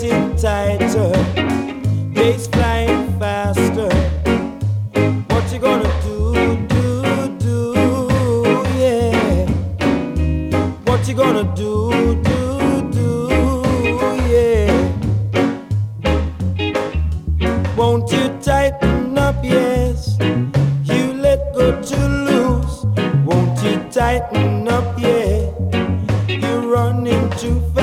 it tighter, bass flying faster. What you gonna do, yeah. What you gonna do, yeah. Won't you tighten up, yes. You let go too loose. Won't you tighten up, yeah. You're running too fast.